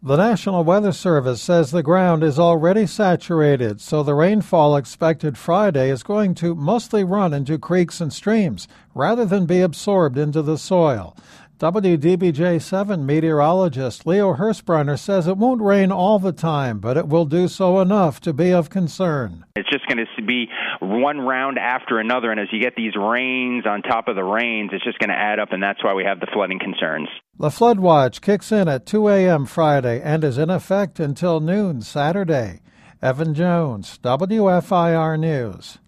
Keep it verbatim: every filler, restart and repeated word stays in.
The National Weather Service says the ground is already saturated, so the rainfall expected Friday is going to mostly run into creeks and streams rather than be absorbed into the soil. W D B J seven meteorologist Leo Hirschbrenner says it won't rain all the time, but it will do so enough to be of concern. It's just going to be one round after another, and as you get these rains on top of the rains, it's just going to add up, and that's why we have the flooding concerns. The flood watch kicks in at two a.m. Friday and is in effect until noon Saturday. Evan Jones, W F I R News.